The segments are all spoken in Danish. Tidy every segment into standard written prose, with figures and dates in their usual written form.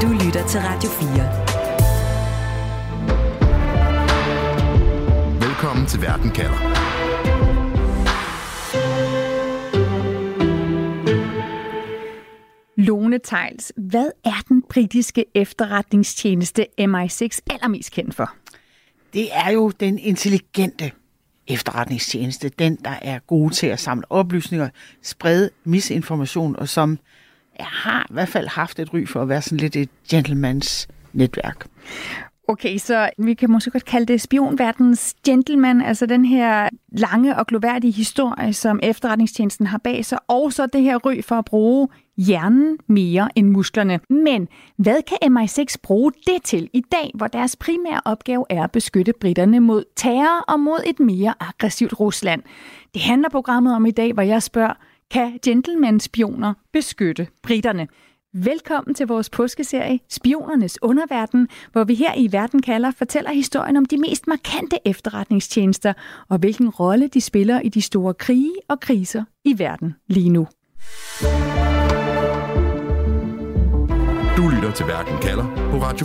Du lytter til Radio 4. Velkommen til Verden kalder. Lone Theils, hvad er den britiske efterretningstjeneste MI6 allermest kendt for? Det er jo den intelligente efterretningstjeneste, den der er god til at samle oplysninger, sprede misinformation, og som har i hvert fald haft et ry for at være sådan lidt et gentlemans netværk. Okay, så vi kan måske godt kalde det spionverdens gentleman, altså den her lange og gloværdige historie, som efterretningstjenesten har bag sig, og så det her ry for at bruge hjernen mere end musklerne. Men hvad kan MI6 bruge det til i dag, hvor deres primære opgave er at beskytte briterne mod terror og mod et mere aggressivt Rusland? Det handler programmet om i dag, hvor jeg spørger, kan gentleman-spioner beskytte briterne? Velkommen til vores påskeserie Spionernes Underverden, hvor vi her i Verden kalder fortæller historien om de mest markante efterretningstjenester og hvilken rolle de spiller i de store krige og kriser i verden lige nu. Du lytter til Verden kalder på Radio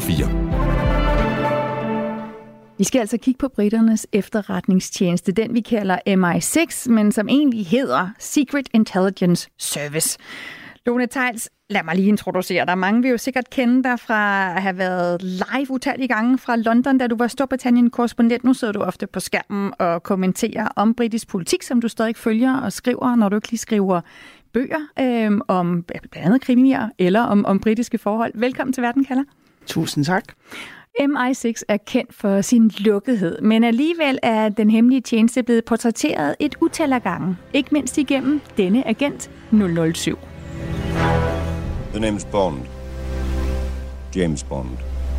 4. Vi skal altså kigge på briternes efterretningstjeneste, den vi kalder MI6, men som egentlig hedder Secret Intelligence Service. Lone Theils, lad mig lige introducere dig. Mange vil jo sikkert kende dig fra at have været live utallige gange fra London, da du var Storbritannien-korrespondent. Nu sidder du ofte på skærmen og kommenterer om britisk politik, som du stadig følger og skriver, når du ikke lige skriver bøger om blandt andet krimier eller om britiske forhold. Velkommen til Verden kalder. Tusind tak. MI6 er kendt for sin lukkethed, men alligevel er den hemmelige tjeneste blevet portrætteret et utal af gange. Ikke mindst igennem denne agent 007. The name's Bond. James Bond.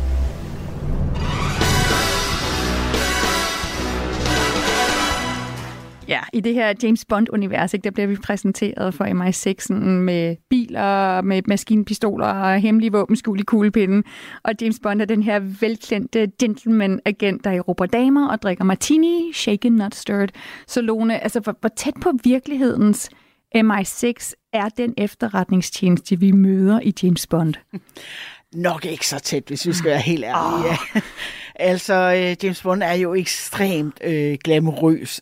Ja, i det her James Bond-univers, der bliver vi præsenteret for MI6 med biler, med maskinpistoler og hemmelige våben skjult i kuglepinden. Og James Bond er den her velkendte gentleman-agent, der erobrer damer og drikker martini, shaken not stirred. Så Lone, altså hvor tæt på virkelighedens MI6 er den efterretningstjeneste, vi møder i James Bond? Nok ikke så tæt, hvis vi skal være helt ærlige. Ja. Altså, James Bond er jo ekstremt glamourøs.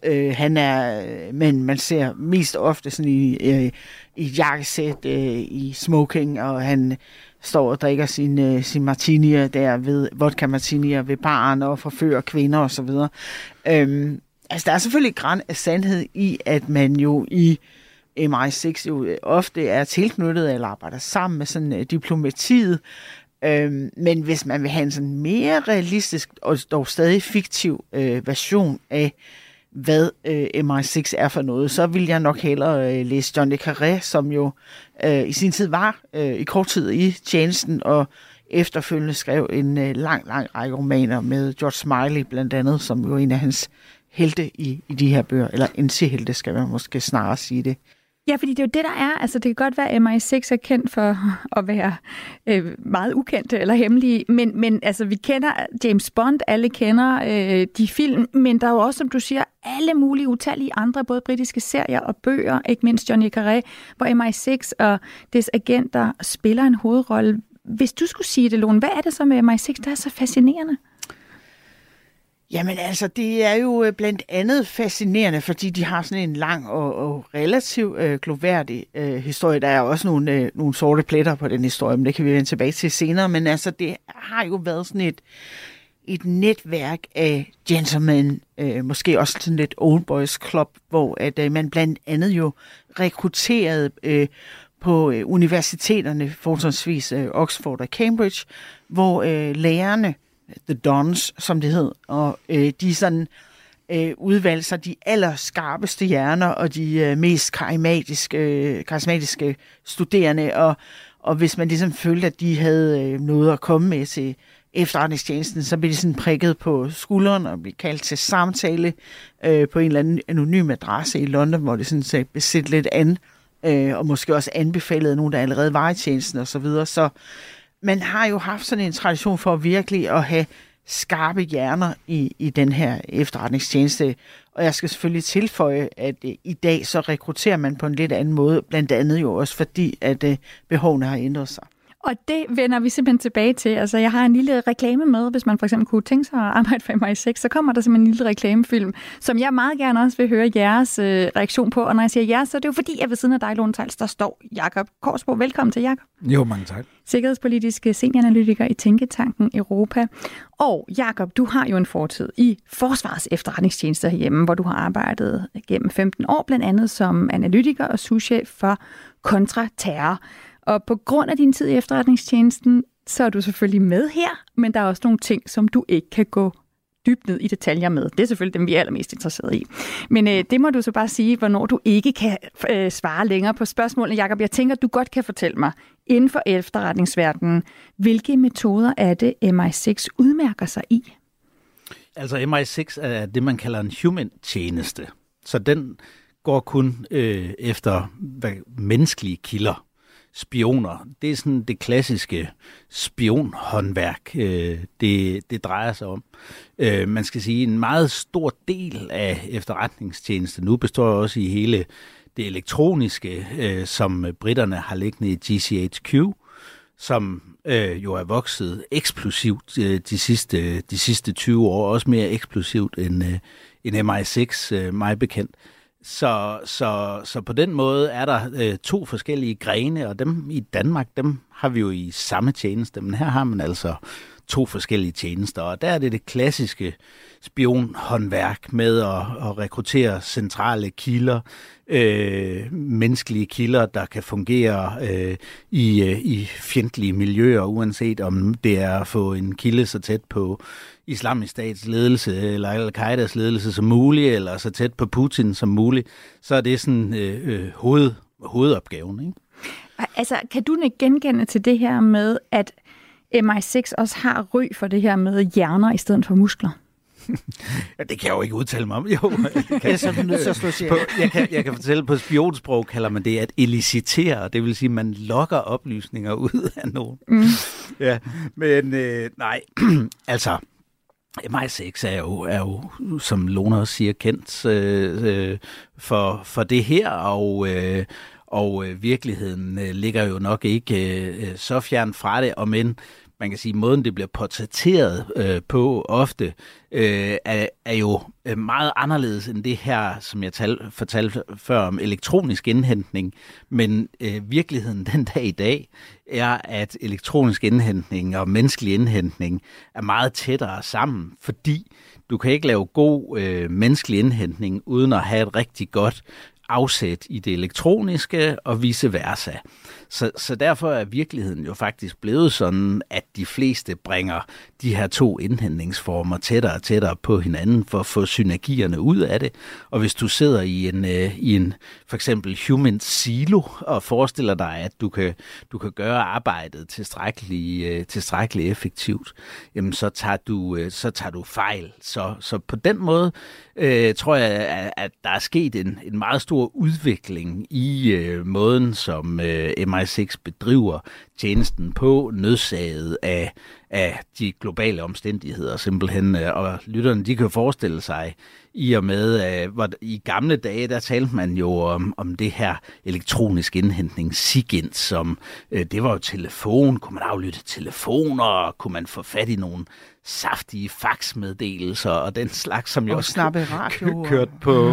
Men man ser mest ofte sådan i et jakkesæt, i smoking, og han står og drikker sin martinier der ved vodka martinier ved baren og forfører kvinder og så videre. Altså, der er selvfølgelig et gran af sandhed i, at man jo i MI6 jo ofte er tilknyttet eller arbejder sammen med sådan diplomatiet. Men hvis man vil have en sådan mere realistisk og dog stadig fiktiv version af, hvad MI6 er for noget, så vil jeg nok hellere læse John le Carré, som jo i sin tid var i kort tid i tjenesten, og efterfølgende skrev en lang række romaner med George Smiley blandt andet, som jo er en af hans helte i de her bøger, eller antihelte skal man måske snarere sige det. Ja, fordi det er jo det, der er. Altså, det kan godt være, at MI6 er kendt for at være meget ukendte eller hemmelige, men altså, vi kender James Bond, alle kender de film, men der er jo også, som du siger, alle mulige utallige andre, både britiske serier og bøger, ikke mindst John le Carré, hvor MI6 og dets agenter spiller en hovedrolle. Hvis du skulle sige det, Lone, hvad er det så med MI6, der er så fascinerende? Jamen altså, det er jo blandt andet fascinerende, fordi de har sådan en lang og relativt gloværdig historie. Der er også nogle sorte pletter på den historie, men det kan vi vende tilbage til senere. Men altså, det har jo været sådan et netværk af gentlemen, måske også sådan lidt old boys club, hvor at man blandt andet jo rekrutterede på universiteterne, fortrinsvis Oxford og Cambridge, hvor lærerne, The Dons, som det hed, og de sådan udvalgte sig de allerskarpeste hjerner og de mest karismatiske studerende, og hvis man ligesom følte, at de havde noget at komme med til efterretningstjenesten, så blev de sådan prikket på skulderen og blev kaldt til samtale på en eller anden anonym adresse i London, hvor det sådan set besidte lidt an, og måske også anbefalede nogen, der allerede var i tjenesten og så videre. Så man har jo haft sådan en tradition for virkelig at have skarpe hjerner i den her efterretningstjeneste. Og jeg skal selvfølgelig tilføje, at i dag så rekrutterer man på en lidt anden måde, blandt andet jo også fordi, at behovene har ændret sig. Og det vender vi simpelthen tilbage til. Altså, jeg har en lille reklame med, hvis man for eksempel kunne tænke sig at arbejde for MI6, så kommer der simpelthen en lille reklamefilm, som jeg meget gerne også vil høre jeres reaktion på. Og når jeg siger jeres, så er det jo fordi, at ved siden af dig, Lone Theils, der står Jakob Korsbo. Velkommen til, Jakob. Jo, mange tak. Sikkerhedspolitiske senioranalytiker i Tænketanken Europa. Og Jakob, du har jo en fortid i Forsvarets efterretningstjeneste herhjemme, hvor du har arbejdet gennem 15 år, blandt andet som analytiker og souschef for kontraterror. Og på grund af din tid i efterretningstjenesten, så er du selvfølgelig med her, men der er også nogle ting, som du ikke kan gå dybt ned i detaljer med. Det er selvfølgelig dem, vi er allermest interesseret i. Men det må du så bare sige, hvornår du ikke kan svare længere på spørgsmålene. Jakob, jeg tænker, du godt kan fortælle mig, inden for efterretningsverdenen, hvilke metoder er det, MI6 udmærker sig i? Altså MI6 er det, man kalder en human-tjeneste. Så den går kun efter menneskelige kilder. Spioner. Det er sådan det klassiske spionhåndværk, det drejer sig om. Man skal sige, en meget stor del af efterretningstjenesten nu består også i hele det elektroniske, som britterne har liggende i GCHQ, som jo er vokset eksplosivt de sidste 20 år, også mere eksplosivt end MI6, mig bekendt. Så på den måde er der to forskellige grene, og dem i Danmark, dem har vi jo i samme tjeneste, men her har man altså to forskellige tjenester, og der er det klassiske spionhåndværk med at rekruttere centrale kilder, menneskelige kilder, der kan fungere i fjendtlige miljøer, uanset om det er at få en kilde så tæt på Islamisk Stats ledelse eller Al-Qaidas ledelse som muligt, eller så tæt på Putin som muligt, så er det sådan hovedopgaven, ikke? Altså, kan du ikke genkende til det her med, at MI6 også har ry for det her med hjerner i stedet for muskler? Ja, det kan jeg jo ikke udtale mig om. Jo, jeg kan fortælle, på spionsprog kalder man det at elicitere, det vil sige, at man lokker oplysninger ud af nogen. Mm. Ja, men nej, altså MI6 er jo, som Lone også siger, kendt for det her, og virkeligheden ligger jo nok ikke så fjern fra det, og men man kan sige, at måden, det bliver portrætteret på ofte, er jo meget anderledes end det her, som jeg fortalte før om elektronisk indhentning. Men virkeligheden den dag i dag er, at elektronisk indhentning og menneskelig indhentning er meget tættere sammen, fordi du kan ikke lave god menneskelig indhentning uden at have et rigtig godt afsæt i det elektroniske og vice versa. Så derfor er virkeligheden jo faktisk blevet sådan, at de fleste bringer de her to indhentningsformer tættere og tættere på hinanden for at få synergierne ud af det. Og hvis du sidder i en for eksempel human silo og forestiller dig, at du kan gøre arbejdet tilstrækkeligt effektivt, jamen så tager du fejl. Så på den måde tror jeg, at der er sket en meget stor udvikling i måden, som MI6 bedriver tjenesten på, nødsaget af de globale omstændigheder simpelthen. Og lytterne, de kan forestille sig, i og med, hvor i gamle dage, der talte man jo om det her elektronisk indhentning, SIGINT, som det var jo telefon, kunne man aflytte telefoner, kunne man få fat i nogle saftige faxmeddelelser og den slags, som jo også kørt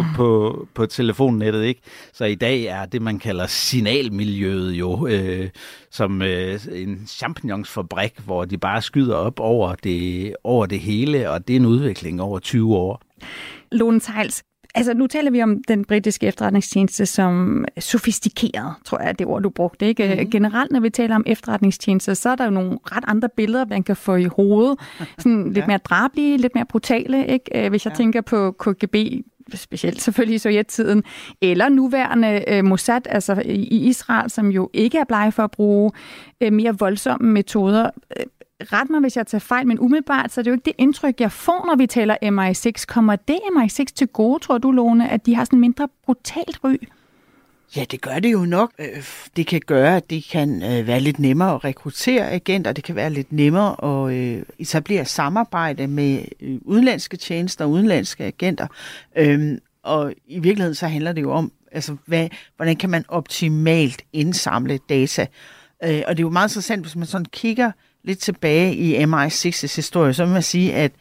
på telefonnettet, ikke? Så i dag er det, man kalder signalmiljøet jo som en champignonsfabrik, hvor de bare skyder op over det hele, og det er en udvikling over 20 år. Lone Theils, altså nu taler vi om den britiske efterretningstjeneste som sofistikeret, tror jeg er det ord, du brugte, ikke? Mm-hmm. Generelt, når vi taler om efterretningstjenester, så er der jo nogle ret andre billeder, man kan få i hovedet. Sådan lidt mere drabelige, lidt mere brutale, ikke? Hvis jeg tænker på KGB, specielt selvfølgelig i sovjettiden, eller nuværende Mossad, altså i Israel, som jo ikke er blege for at bruge mere voldsomme metoder. Ret mig, hvis jeg tager fejl, men umiddelbart, så er det jo ikke det indtryk, jeg får, når vi taler MI6. Kommer det MI6 til gode, tror du, Lone, at de har sådan mindre brutalt ry? Ja, det gør det jo nok. Det kan gøre, at det kan være lidt nemmere at rekruttere agenter, det kan være lidt nemmere at etablere samarbejde med udenlandske tjenester og udenlandske agenter. Og i virkeligheden så handler det jo om, altså, hvordan kan man optimalt indsamle data. Og det er jo meget interessant, hvis man sådan kigger lidt tilbage i MI6's historie, så vil man sige, at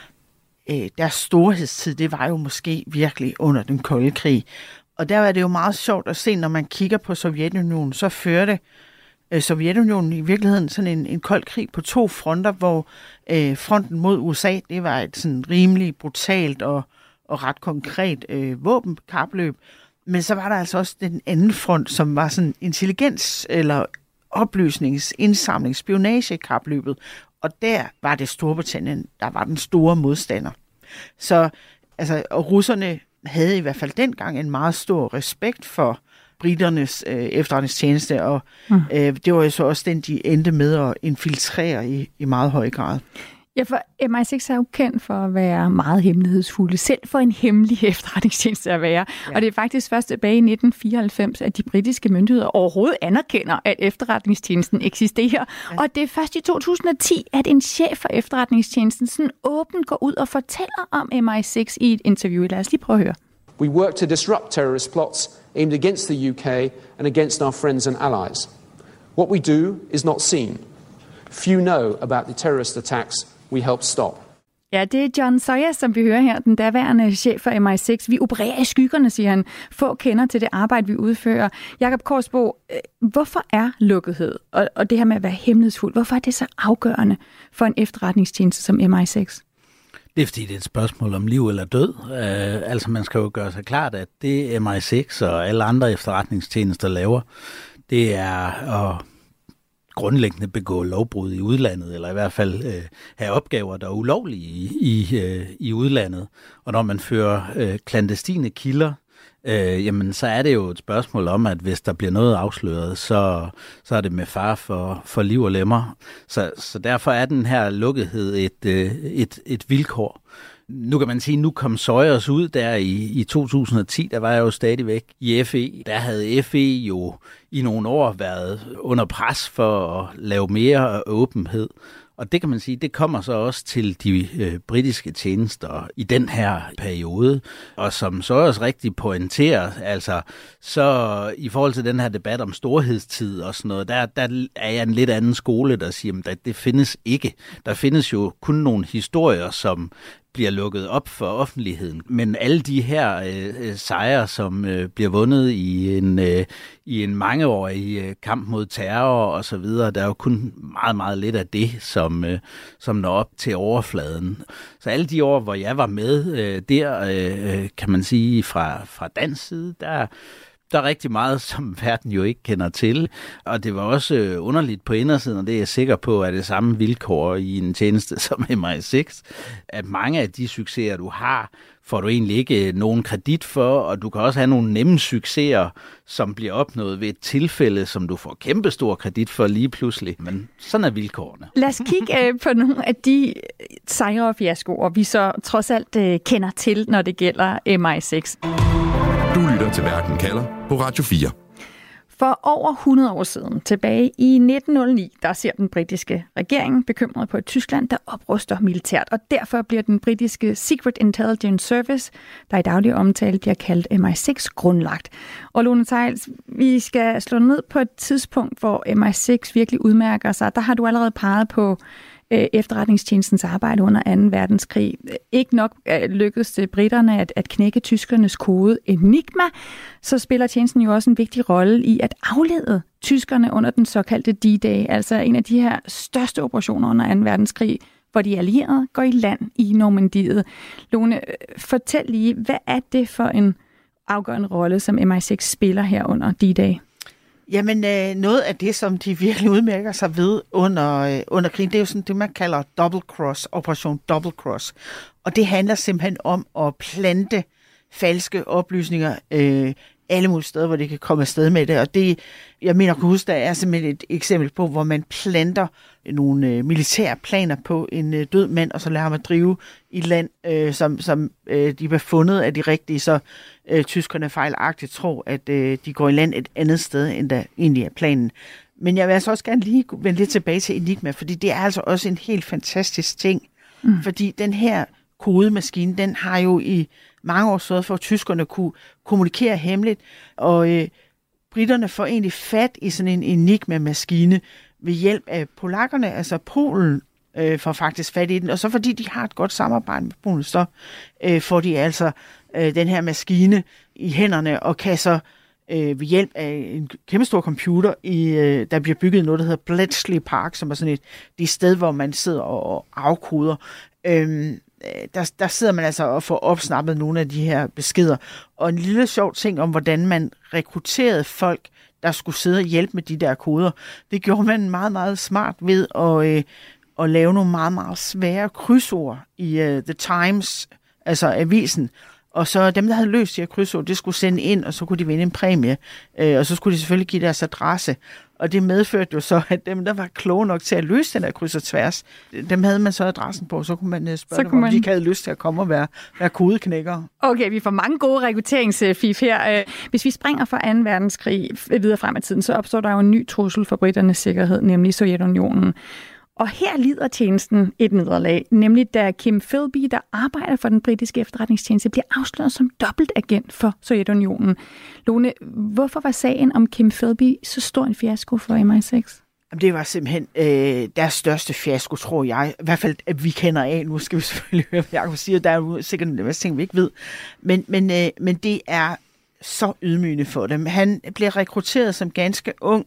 deres storhedstid, det var jo måske virkelig under den kolde krig. Og der var det jo meget sjovt at se, når man kigger på Sovjetunionen, så førte Sovjetunionen i virkeligheden sådan en kold krig på 2 fronter, hvor fronten mod USA, det var et sådan rimelig brutalt og ret konkret våbenkapløb. Men så var der altså også den anden front, som var sådan intelligens- eller oplysningsindsamling, spionagekapløbet. Og der var det Storbritannien, der var den store modstander. Så og russerne havde i hvert fald dengang en meget stor respekt for briternes efterretningstjeneste, og det var jo så også den, de endte med at infiltrere i meget høj grad. Ja, for MI6 er jo kendt for at være meget hemmelighedsfulde, selv for en hemmelig efterretningstjeneste at være. Ja. Og det er faktisk først tilbage i 1994, at de britiske myndigheder overhovedet anerkender, at efterretningstjenesten eksisterer. Ja. Og det er først i 2010, at en chef for efterretningstjenesten sådan åbent går ud og fortæller om MI6 i et interview. Lad os lige prøve at høre. We work to disrupt terrorist plots aimed against the UK and against our friends and allies. What we do is not seen. Few know about the terrorist attacks we help stop. Ja, det er John Sawyer, som vi hører her, den daværende chef for MI6. Vi opererer i skyggerne, siger han. Få kender til det arbejde, vi udfører. Jakob Korsbo, hvorfor er lukkethed og det her med at være hemmelighedsfuld, hvorfor er det så afgørende for en efterretningstjeneste som MI6? Det er fordi, det er et spørgsmål om liv eller død. Altså man skal jo gøre sig klart, at det MI6 og alle andre efterretningstjenester laver, det er at grundlæggende begå lovbrud i udlandet, eller i hvert fald have opgaver, der er ulovlige i udlandet. Og når man fører klandestine kilder, jamen så er det jo et spørgsmål om, at hvis der bliver noget afsløret, så er det med fare for liv og lemmer. Så derfor er den her lukkethed et vilkår. Nu kan man sige, nu kom Sawyers ud der i 2010, der var jeg jo stadigvæk i FE. Der havde FE jo i nogle år været under pres for at lave mere åbenhed. Og det kan man sige, det kommer så også til de britiske tjenester i den her periode. Og som så også rigtig pointerer, altså så i forhold til den her debat om storhedstid og sådan noget, der er jeg en lidt anden skole, der siger, at det findes ikke. Der findes jo kun nogle historier, som bliver lukket op for offentligheden. Men alle de her sejre, som bliver vundet i en mangeårig kamp mod terror og så videre, der er jo kun meget, meget lidt af det, som når op til overfladen. Så alle de år, hvor jeg var med kan man sige fra dansk side, der er rigtig meget, som verden jo ikke kender til. Og det var også underligt på indersiden, og det er jeg sikker på, at det samme vilkår i en tjeneste som MI6, at mange af de succeser, du har, får du egentlig ikke nogen kredit for, og du kan også have nogle nemme succeser, som bliver opnået ved et tilfælde, som du får kæmpestor kredit for lige pludselig. Men sådan er vilkårene. Lad os kigge på nogle af de sejre og fiaskoer, vi så trods alt kender til, når det gælder MI6. Du lytter til Verden kalder på Radio 4. For over 100 år siden, tilbage i 1909, der ser den britiske regering bekymret på et Tyskland, der opruster militært. Og derfor bliver den britiske Secret Intelligence Service, der i daglig omtale bliver kaldt MI6, grundlagt. Og Lone Theils, vi skal slå ned på et tidspunkt, hvor MI6 virkelig udmærker sig. Der har du allerede peget på efterretningstjenestens arbejde under 2. verdenskrig. Ikke nok lykkedes det briterne at knække tyskernes kode Enigma, så spiller tjenesten jo også en vigtig rolle i at aflede tyskerne under den såkaldte D-Day, altså en af de her største operationer under 2. verdenskrig, hvor de allierede går i land i Normandiet. Lone, fortæl lige, hvad er det for en afgørende rolle, som MI6 spiller her under D-Day? Jamen, noget af det, som de virkelig udmærker sig ved under krigen, det er jo sådan det, man kalder double cross, operation double cross. Og det handler simpelthen om at plante falske oplysninger alle mulige steder, hvor det kan komme afsted med det. Og det, jeg mener, kunne huske, der er simpelthen et eksempel på, hvor man planter nogle militære planer på en død mand, og så lader ham at drive i land, som de var fundet af de rigtige, så tyskerne fejlagtigt tror, at de går i land et andet sted, end der egentlig er planen. Men jeg vil altså også gerne lige vende lidt tilbage til Enigma, fordi det er altså også en helt fantastisk ting. Fordi den her kodemaskine, den har jo i mange år sørget for, at tyskerne kunne kommunikere hemmeligt, og britterne får egentlig fat i sådan en Enigma-maskine ved hjælp af polakkerne, altså Polen, får faktisk fat i den. Og så fordi de har et godt samarbejde med Polen, så får de altså den her maskine i hænderne og kan så ved hjælp af en kæmpe stor computer, der bliver bygget noget, der hedder Bletchley Park, som er sådan det sted, hvor man sidder og afkoder. Der sidder man altså og får opsnappet nogle af de her beskeder. Og en lille sjov ting om, hvordan man rekrutterede folk, der skulle sidde og hjælpe med de der koder, det gjorde man meget, meget smart ved at lave nogle meget, meget svære krydsord i The Times, altså avisen. Og så dem, der havde løst de her krydsord, det skulle sende ind, og så kunne de vinde en præmie. Og så skulle de selvfølgelig give deres adresse. Og det medførte jo så, at dem, der var kloge nok til at løse den der kryds og tværs, dem havde man så adressen på, så kunne man spørge dem, om de ikke havde lyst til at komme og være kodeknækkere. Okay, vi får mange gode rekrutteringsfif her. Hvis vi springer fra 2. verdenskrig videre frem i tiden, så opstår der jo en ny trussel for britternes sikkerhed, nemlig Sovjetunionen. Og her lider tjenesten et nederlag, nemlig da Kim Philby, der arbejder for den britiske efterretningstjeneste, bliver afsløret som dobbeltagent for Sovjetunionen. Lone, hvorfor var sagen om Kim Philby så stor en fiasko for MI6? Det var simpelthen deres største fiasko, tror jeg. I hvert fald, at vi kender af. Nu skal vi selvfølgelig høre, hvad Jacob siger. Der er jo sikkert en masse ting, vi ikke ved. Men det er så ydmygende for dem. Han bliver rekrutteret som ganske ung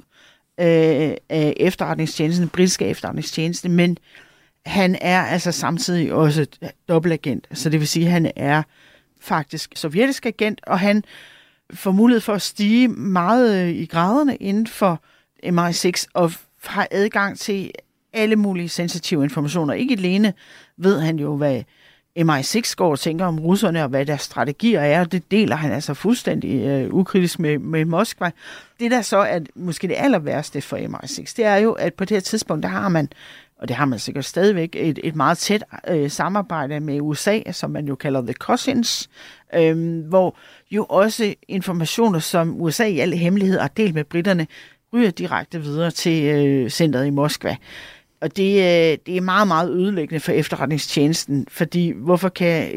af efterretningstjenesten, den britiske efterretningstjeneste, men han er altså samtidig også dobbeltagent. Så det vil sige, at han er faktisk sovjetisk agent, og han får mulighed for at stige meget i graderne inden for MI6, og har adgang til alle mulige sensitive informationer. Ikke alene ved han jo, hvad MI6 går og tænker om russerne, og hvad deres strategier er, og det deler han altså fuldstændig ukritisk med Moskva. Det der så er måske det aller værste for MI6, det er jo, at på det her tidspunkt, der har man, og det har man sikkert stadigvæk, et meget tæt samarbejde med USA, som man jo kalder The Cousins, hvor jo også informationer, som USA i alle hemmeligheder har delt med britterne, ryger direkte videre til centret i Moskva. Og det er meget, meget ødelæggende for efterretningstjenesten, fordi hvorfor kan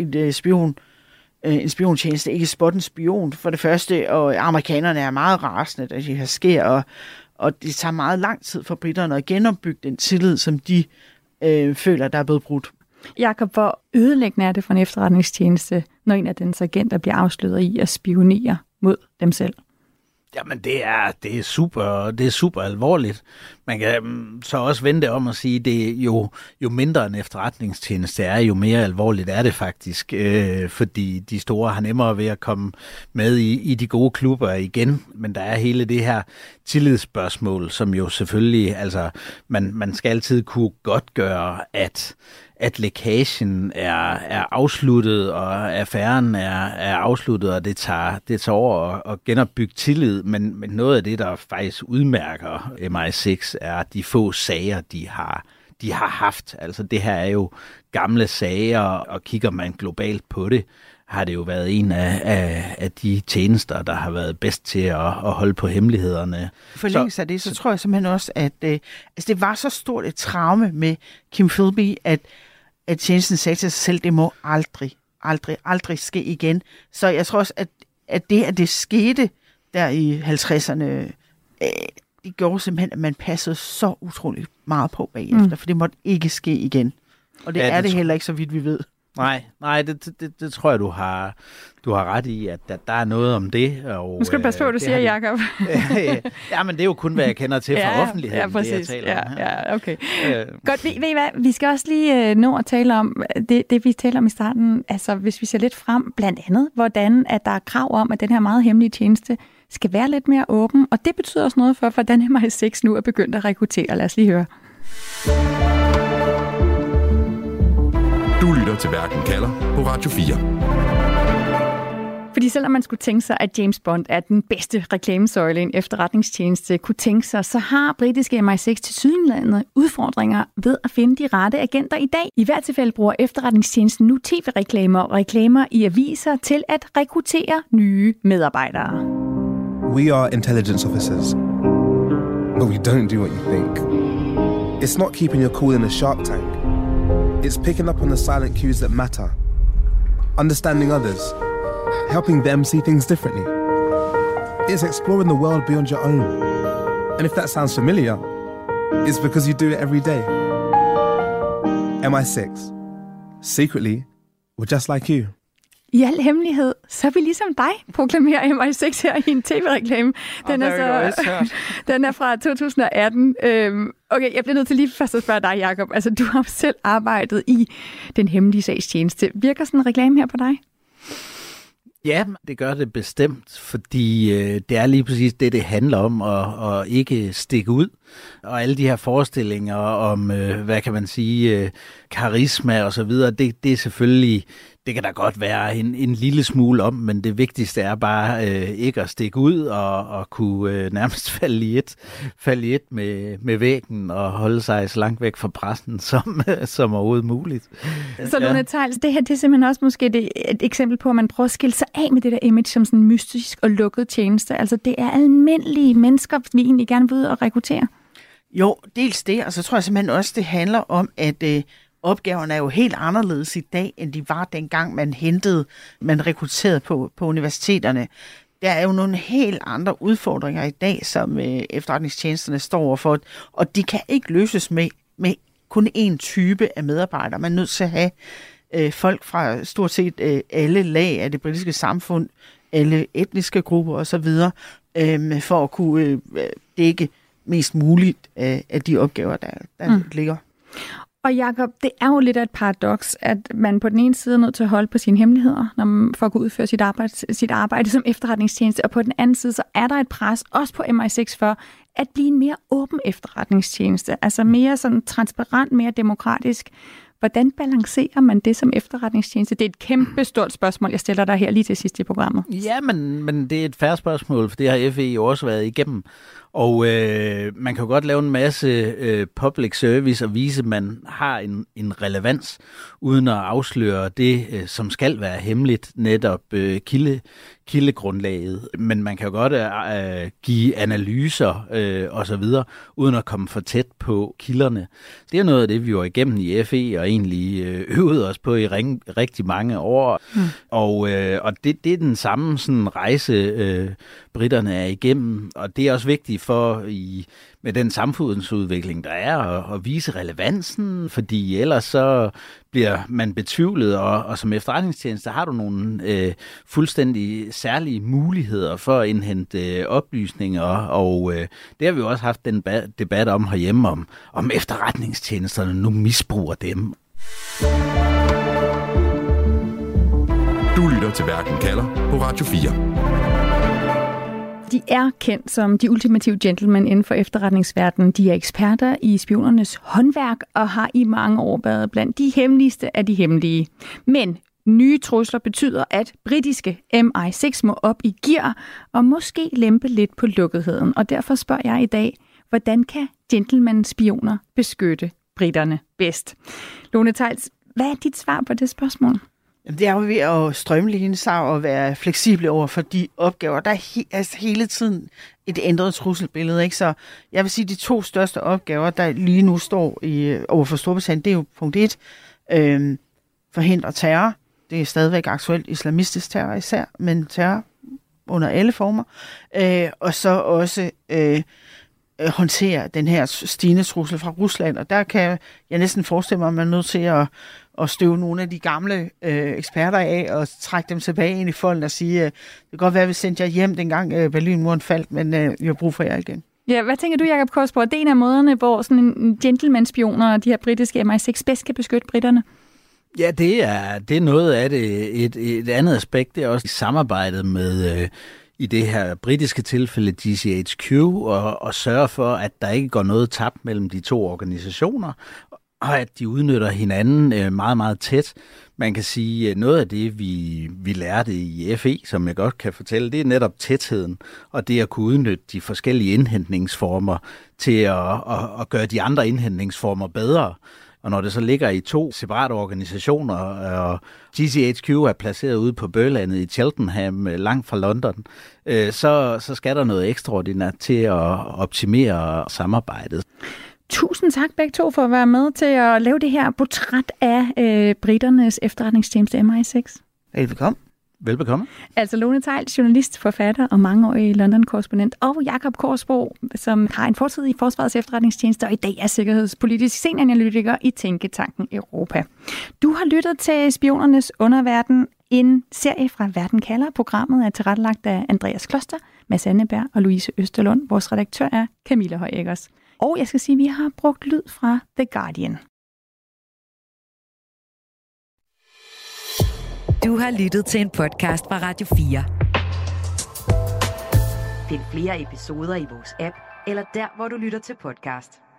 en spiontjeneste ikke spotte en spion? For det første, og amerikanerne er meget rasende, da det her sker, og det tager meget lang tid for britterne at genopbygge den tillid, som de føler, der er blevet brudt. Jakob, hvor ødelæggende er det for en efterretningstjeneste, når en af dens agenter bliver afsløret i at spionere mod dem selv? Jamen, det er super alvorligt. Man kan så også vente om at sige, at det jo mindre en efterretningstjeneste er, jo mere alvorligt er det faktisk, fordi de store har nemmere ved at komme med i de gode klubber igen. Men der er hele det her tillidsspørgsmål, som jo selvfølgelig, altså man skal altid kunne godtgøre, at lækagen er afsluttet, og affæren er afsluttet, og det tager over at genopbygge tillid. Men noget af det, der faktisk udmærker MI6, er de få sager, de har haft. Altså det her er jo gamle sager, og kigger man globalt på det, har det jo været en af de tjenester, der har været bedst til at holde på hemmelighederne. For længst af det, så tror jeg simpelthen også, at det var så stort et traume med Kim Philby, at tjenesten sagde til sig selv, det må aldrig ske igen. Så jeg tror også, at det skete der i 50'erne, det gjorde simpelthen, at man passede så utroligt meget på bagefter, for det måtte ikke ske igen. Og det er det heller ikke, så vidt vi ved. Nej, det tror jeg, du har ret i, at der er noget om det. Og, nu skal du passe på, hvad du siger, Jacob. Ja, men det er jo kun, hvad jeg kender til fra offentligheden, ja, præcis. det jeg taler om. Ja, okay. Godt, ved I hvad? Vi skal også lige nå at tale om det, vi taler om i starten. Altså, hvis vi ser lidt frem, blandt andet, hvordan at der er krav om, at den her meget hemmelige tjeneste skal være lidt mere åben. Og det betyder også noget for, hvordan MI6 nu er begyndt at rekruttere. Lad os lige høre. Du lytter til Verden kalder på Radio 4. Fordi selvom man skulle tænke sig, at James Bond er den bedste reklamesøjle, en efterretningstjeneste kunne tænke sig, så har britiske MI6 tilsyneladende udfordringer ved at finde de rette agenter i dag. I hvert tilfælde bruger efterretningstjenesten nu tv-reklamer og reklamer i aviser til at rekruttere nye medarbejdere. We are intelligence officers, but we don't do what you think. It's not keeping your cool in a shark tank. It's picking up on the silent cues that matter, understanding others, helping them see things differently. It's exploring the world beyond your own. And if that sounds familiar, it's because you do it every day. MI6. Secretly, we're just like you. I al hemmelighed, så er vi ligesom dig, proklamerer MI6 her i en tv-reklame. Den er fra 2018. Okay, jeg bliver nødt til lige først at spørge dig, Jacob. Altså, du har selv arbejdet i den hemmelige sagstjeneste. Virker sådan en reklame her på dig? Ja, det gør det bestemt, fordi det er lige præcis det handler om, at ikke stikke ud. Og alle de her forestillinger om, hvad kan man sige, karisma og så videre, det er selvfølgelig, det kan da godt være en lille smule om, men det vigtigste er bare ikke at stikke ud og kunne nærmest falde i et med væggen og holde sig så langt væk fra pressen som overhovedet muligt. Så Lone Theils, det her det er simpelthen også måske et eksempel på, at man prøver at skille sig af med det der image som sådan en mystisk og lukket tjeneste. Altså det er almindelige mennesker, vi egentlig gerne vil ud og rekruttere. Jo, dels det, og så tror jeg simpelthen også, det handler om, at opgaverne er jo helt anderledes i dag, end de var dengang, man rekrutterede på universiteterne. Der er jo nogle helt andre udfordringer i dag, som efterretningstjenesterne står overfor, og de kan ikke løses med kun én type af medarbejdere. Man er nødt til at have folk fra stort set alle lag af det britiske samfund, alle etniske grupper osv., for at kunne dække mest muligt af de opgaver, der ligger. Og Jacob, det er jo lidt af et paradoks, at man på den ene side er nødt til at holde på sine hemmeligheder, når man får at kunne udføre sit arbejde som efterretningstjeneste, og på den anden side, så er der et pres, også på MI6 for, at blive en mere åben efterretningstjeneste, altså mere sådan transparent, mere demokratisk. Hvordan balancerer man det som efterretningstjeneste? Det er et kæmpe stort spørgsmål, jeg stiller dig her lige til sidst i programmet. Ja, men det er et fair spørgsmål, for det har FE jo også været igennem. Og man kan jo godt lave en masse public service og vise, at man har en relevans, uden at afsløre det, som skal være hemmeligt, netop kildegrundlaget. Men man kan jo godt give analyser og så videre, uden at komme for tæt på kilderne. Det er noget af det, vi var igennem i FE og egentlig øvede os på i rigtig mange år. Og det er den samme sådan, rejse, britterne er igennem. Og det er også vigtigt for med den samfundsudvikling, der er, at vise relevansen, fordi ellers så bliver man betvivlet, og som efterretningstjeneste har du nogle fuldstændig særlige muligheder for at indhente oplysninger, og det har vi jo også haft den debat om herhjemme, om efterretningstjenesterne nu misbruger dem. Du lytter til Verden kalder på Radio 4. De er kendt som de ultimative gentlemen inden for efterretningsverdenen. De er eksperter i spionernes håndværk og har i mange år været blandt de hemmeligste af de hemmelige. Men nye trusler betyder, at britiske MI6 må op i gear og måske lempe lidt på lukketheden. Og derfor spørger jeg i dag, hvordan kan gentleman-spioner beskytte briterne bedst? Lone Theils, hvad er dit svar på det spørgsmål? Det er jo ved at strømline sig og være fleksible over for de opgaver. Der er hele tiden et ændret trusselsbillede, ikke? Så jeg vil sige, at de to største opgaver, der lige nu står over for Storbritannien, det er jo punkt 1, forhindre terror. Det er stadigvæk aktuelt islamistisk terror især, men terror under alle former. Og så også håndtere den her stigende trussel fra Rusland. Og der kan jeg næsten forestille mig, at man er nødt til at støve nogle af de gamle eksperter af og trække dem tilbage ind i folden og sige, det kan godt være, at vi sendte jer hjem, dengang Berlinmuren faldt, men vi har brug for jer igen. Ja, hvad tænker du, Jacob Korsborg? Det er en af måderne, hvor sådan en gentleman-spioner og de her britiske MI6 bedst kan beskytte britterne? Ja, det er noget af det. Et andet aspekt er også samarbejdet med i det her britiske tilfælde GCHQ og sørge for, at der ikke går noget tabt mellem de to organisationer, og at de udnytter hinanden meget, meget tæt. Man kan sige, noget af det, vi lærte i FE, som jeg godt kan fortælle, det er netop tætheden, og det at kunne udnytte de forskellige indhentningsformer til at gøre de andre indhentningsformer bedre. Og når det så ligger i to separate organisationer, og GCHQ er placeret ude på børlandet i Cheltenham, langt fra London, så skal der noget ekstraordinært til at optimere samarbejdet. Tusind tak begge to for at være med til at lave det her portræt af briternes efterretningstjeneste MI6. Velbekomme. Velbekomme. Altså Lone Theil, journalist, forfatter og mangeårig London-korrespondent, og Jakob Korsbo, som har en fortid i Forsvarets Efterretningstjeneste og i dag er sikkerhedspolitisk senioranalytiker i Tænketanken Europa. Du har lyttet til Spionernes Underverden, en serie fra Verden kalder. Programmet er tilrettelagt af Andreas Kloster, Mads Anneberg og Louise Østerlund. Vores redaktør er Camilla Højeggers. Og jeg skal sige, at vi har brugt lyd fra The Guardian. Du har lyttet til en podcast fra Radio 4. Find flere episoder i vores app, eller der, hvor du lytter til podcast.